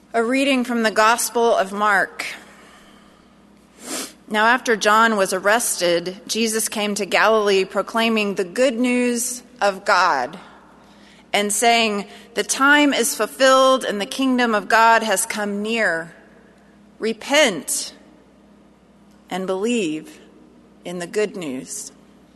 A reading from the Gospel of Mark. Now after John was arrested, Jesus came to Galilee proclaiming the good news of God and saying, "The time is fulfilled and the kingdom of God has come near. Repent and believe in the good news."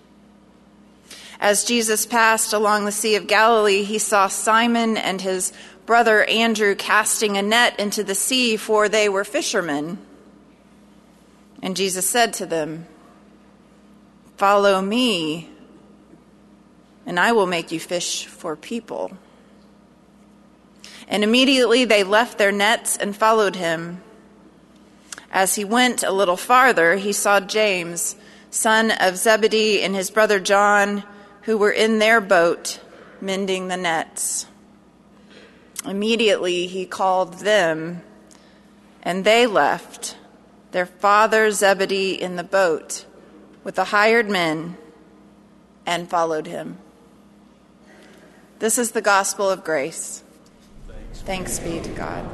As Jesus passed along the Sea of Galilee, he saw Simon and his brother Andrew casting a net into the sea, for they were fishermen. And Jesus said to them, "Follow me, and I will make you fish for people." And immediately they left their nets and followed him. As he went a little farther, he saw James, son of Zebedee, and his brother John, who were in their boat mending the nets. Immediately he called them, and they left their father Zebedee in the boat with the hired men and followed him. This is the gospel of grace. Thanks be to God.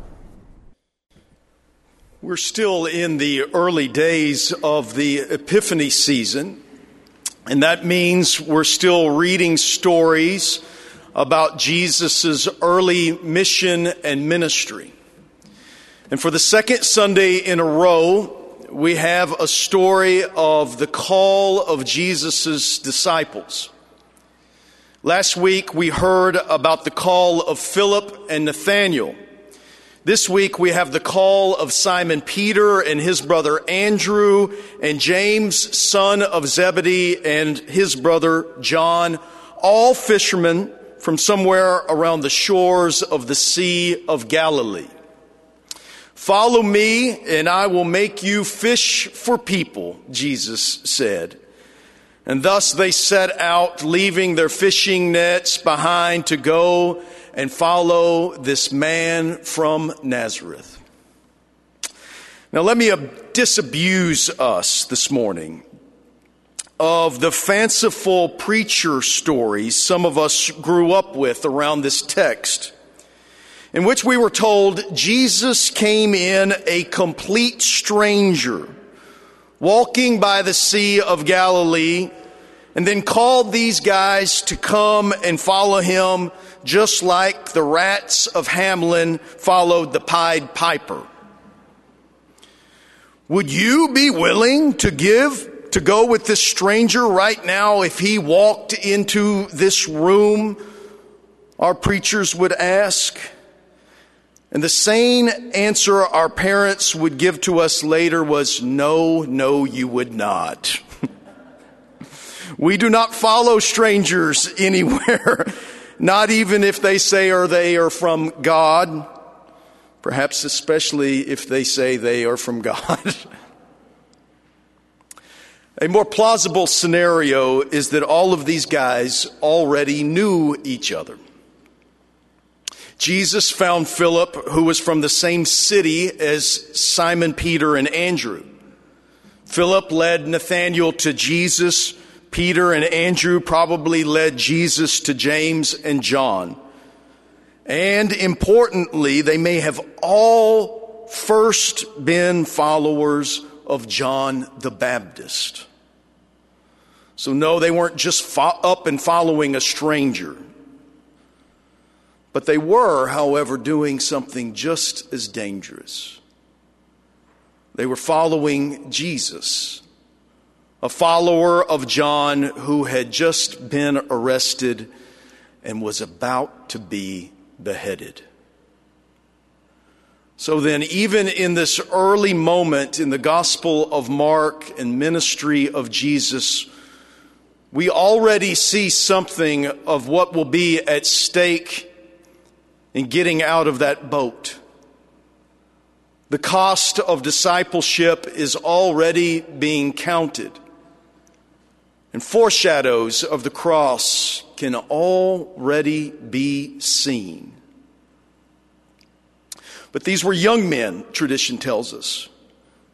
We're still in the early days of the Epiphany season, and that means we're still reading stories about Jesus' early mission and ministry. And for the second Sunday in a row, we have a story of the call of Jesus' disciples. Last week, we heard about the call of Philip and Nathanael. This week, we have the call of Simon Peter and his brother Andrew, and James, son of Zebedee, and his brother John, all fishermen from somewhere around the shores of the Sea of Galilee. "Follow me, and I will make you fish for people," Jesus said. And thus they set out, leaving their fishing nets behind to go and follow this man from Nazareth. Now let me disabuse us this morning of the fanciful preacher stories some of us grew up with around this text, in which we were told Jesus came in a complete stranger, walking by the Sea of Galilee, and then called these guys to come and follow him, just like the rats of Hamelin followed the Pied Piper. Would you be willing to go with this stranger right now if he walked into this room? Our preachers would ask. And the sane answer our parents would give to us later was, no, you would not. We do not follow strangers anywhere, not even if they say they are from God, perhaps especially if they say they are from God. A more plausible scenario is that all of these guys already knew each other. Jesus found Philip, who was from the same city as Simon Peter and Andrew. Philip led Nathanael to Jesus. Peter and Andrew probably led Jesus to James and John. And importantly, they may have all first been followers of John the Baptist. So no, they weren't just up and following a stranger. But they were, however, doing something just as dangerous. They were following Jesus, a follower of John who had just been arrested and was about to be beheaded. So then, even in this early moment in the Gospel of Mark and ministry of Jesus, we already see something of what will be at stake in getting out of that boat. The cost of discipleship is already being counted, and foreshadows of the cross can already be seen. But these were young men, tradition tells us.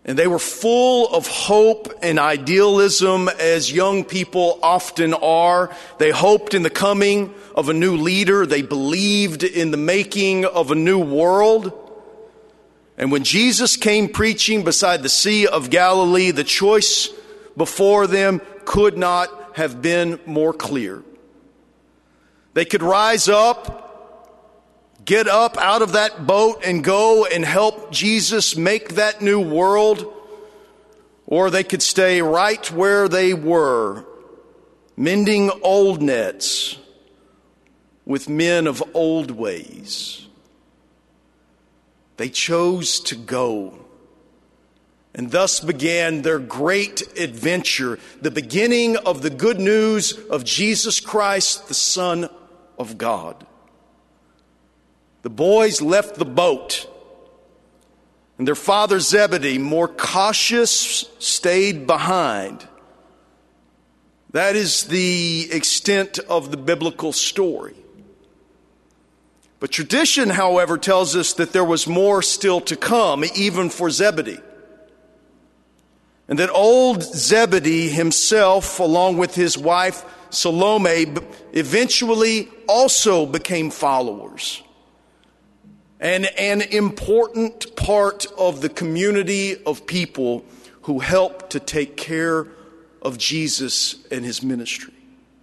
And they were full of hope and idealism, as young people often are. They hoped in the coming of a new leader. They believed in the making of a new world. And when Jesus came preaching beside the Sea of Galilee, the choice before them could not have been more clear. They could rise up, get up out of that boat and go and help Jesus make that new world, or they could stay right where they were, mending old nets with men of old ways. They chose to go, and thus began their great adventure, the beginning of the good news of Jesus Christ, the Son of God. The boys left the boat, and their father Zebedee, more cautious, stayed behind. That is the extent of the biblical story. But tradition, however, tells us that there was more still to come, even for Zebedee. And that old Zebedee himself, along with his wife Salome, eventually also became followers, and an important part of the community of people who helped to take care of Jesus and his ministry.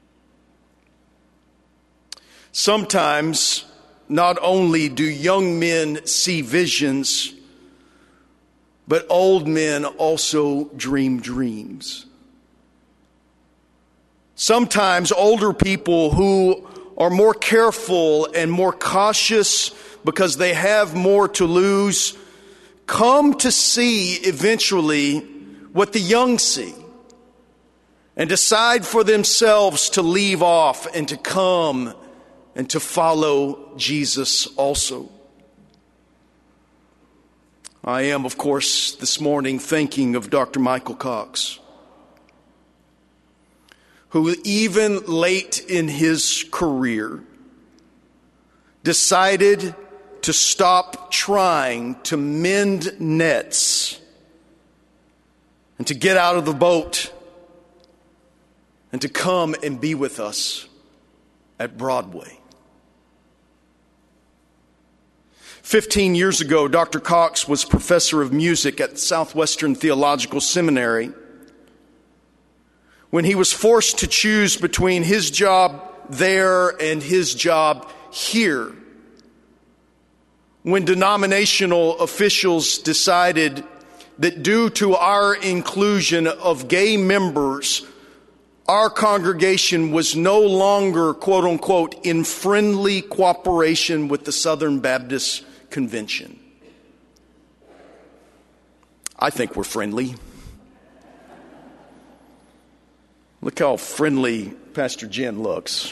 Sometimes, not only do young men see visions, but old men also dream dreams. Sometimes older people who are more careful and more cautious because they have more to lose come to see eventually what the young see and decide for themselves to leave off and to come and to follow Jesus also. I am, of course, this morning thinking of Dr. Michael Cox, who even late in his career decided to stop trying to mend nets and to get out of the boat and to come and be with us at Broadway. 15 years ago, Dr. Cox was professor of music at Southwestern Theological Seminary when he was forced to choose between his job there and his job here. When denominational officials decided that due to our inclusion of gay members, our congregation was no longer, quote unquote, in friendly cooperation with the Southern Baptist Convention. I think we're friendly. Look how friendly Pastor Jen looks.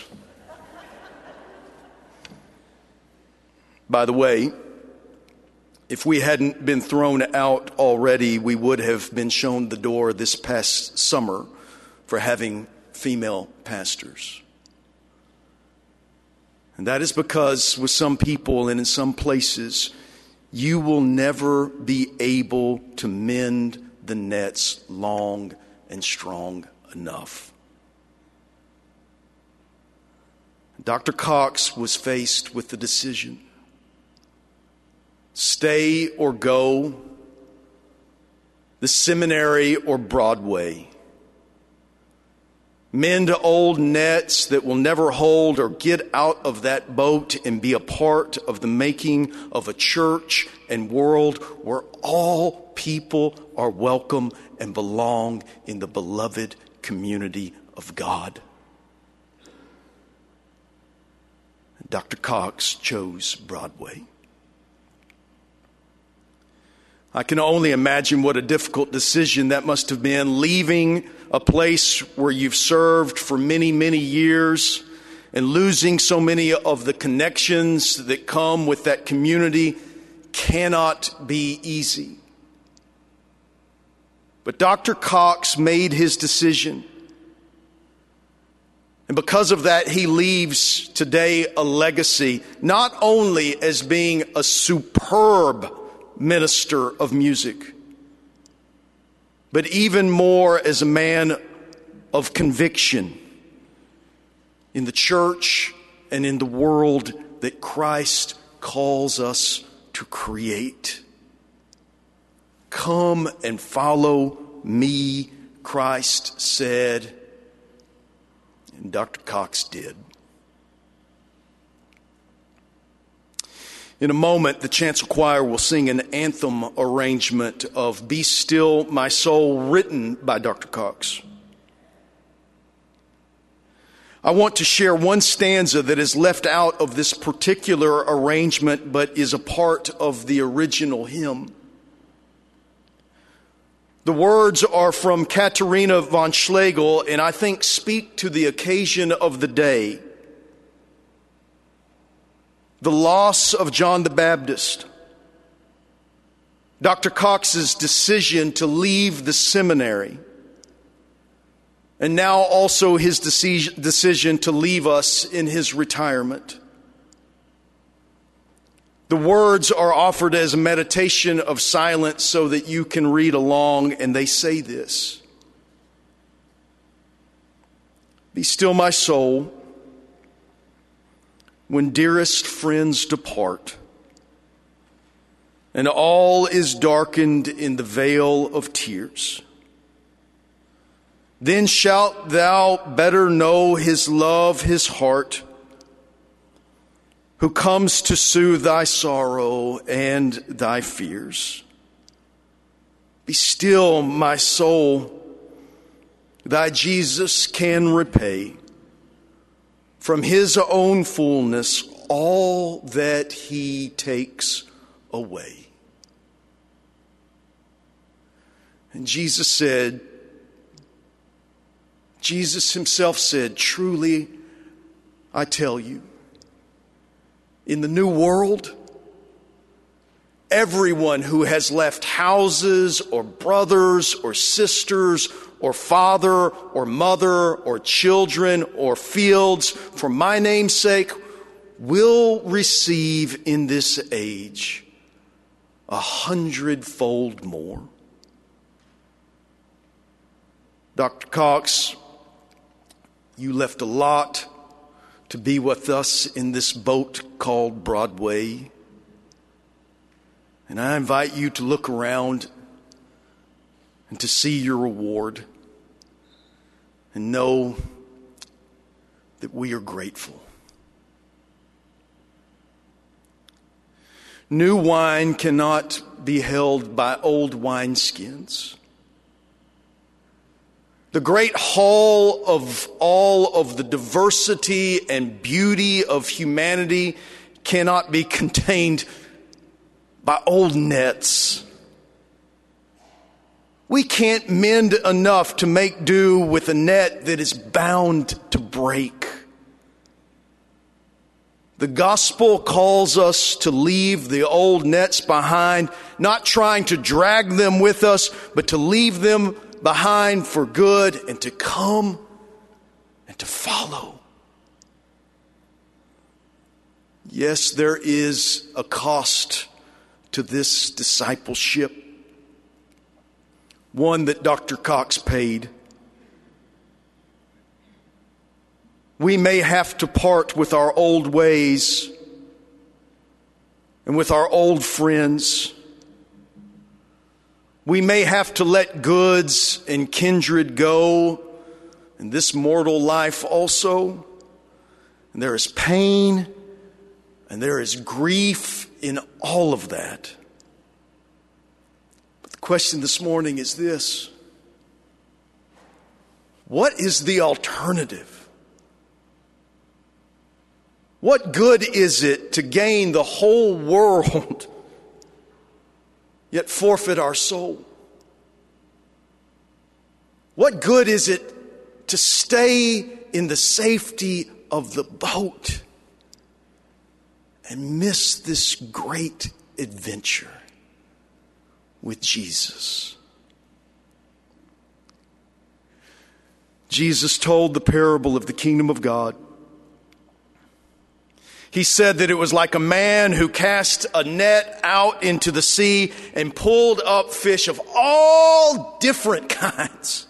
By the way, if we hadn't been thrown out already, we would have been shown the door this past summer for having female pastors. And that is because with some people and in some places, you will never be able to mend the nets long and strong enough. Dr. Cox was faced with the decision: stay or go, the seminary or Broadway. Mend old nets that will never hold, or get out of that boat and be a part of the making of a church and world where all people are welcome and belong in the beloved community of God. Dr. Cox chose Broadway. I can only imagine what a difficult decision that must have been, leaving a place where you've served for many, many years and losing so many of the connections that come with that community cannot be easy. But Dr. Cox made his decision. And because of that, he leaves today a legacy, not only as being a superb minister of music, but even more as a man of conviction in the church and in the world that Christ calls us to create. Come and follow me, Christ said, and Dr. Cox did. In a moment, the chancel choir will sing an anthem arrangement of Be Still, My Soul, written by Dr. Cox. I want to share one stanza that is left out of this particular arrangement, but is a part of the original hymn. The words are from Katharina von Schlegel, and I think speak to the occasion of the day. The loss of John the Baptist, Dr. Cox's decision to leave the seminary, and now also his decision to leave us in his retirement. The words are offered as a meditation of silence so that you can read along, and they say this: Be still, my soul, when dearest friends depart, and all is darkened in the veil of tears. Then shalt thou better know his love, his heart, who comes to soothe thy sorrow and thy fears. Be still, my soul, thy Jesus can repay from his own fullness all that he takes away. And Jesus himself said, truly, I tell you, in the new world, everyone who has left houses or brothers or sisters or father or mother or children or fields for my name's sake will receive in this age 100-fold more. Dr. Cox, you left a lot to be with us in this boat called Broadway. And I invite you to look around and to see your reward and know that we are grateful. New wine cannot be held by old wineskins. The great hall of all of the diversity and beauty of humanity cannot be contained by old nets. We can't mend enough to make do with a net that is bound to break. The gospel calls us to leave the old nets behind, not trying to drag them with us, but to leave them behind for good and to come and to follow. Yes, there is a cost to this discipleship, one that Dr. Cox paid. We may have to part with our old ways and with our old friends. We may have to let goods and kindred go in this mortal life also. And there is pain and there is grief in all of that. But the question this morning is this: what is the alternative? What good is it to gain the whole world yet forfeit our soul? What good is it to stay in the safety of the boat and miss this great adventure with Jesus? Jesus told the parable of the kingdom of God. He said that it was like a man who cast a net out into the sea and pulled up fish of all different kinds.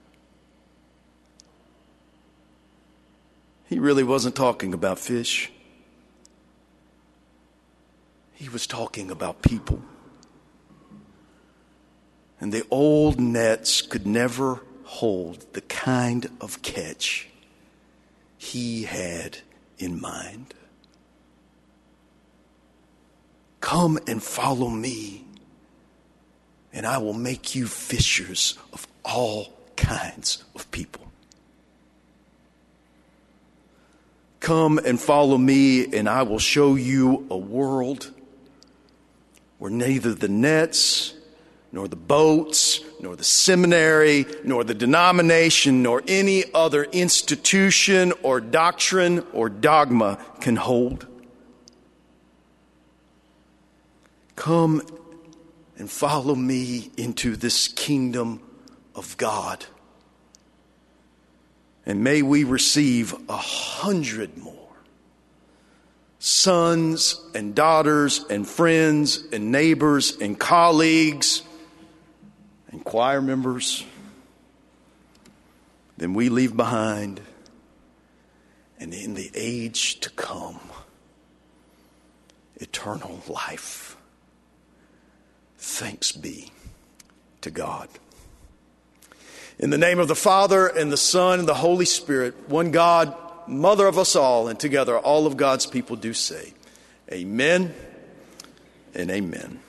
He really wasn't talking about fish. He was talking about people. And the old nets could never hold the kind of catch he had in mind. Come and follow me, and I will make you fishers of all kinds of people. Come and follow me, and I will show you a world where neither the nets, nor the boats, nor the seminary, nor the denomination, nor any other institution or doctrine or dogma can hold. Come and follow me into this kingdom of God. And may we receive 100 more sons and daughters and friends and neighbors and colleagues and choir members than we leave behind, and in the age to come, eternal life. Thanks be to God. In the name of the Father, and the Son, and the Holy Spirit, one God, Mother of us all, and together all of God's people do say, Amen and amen.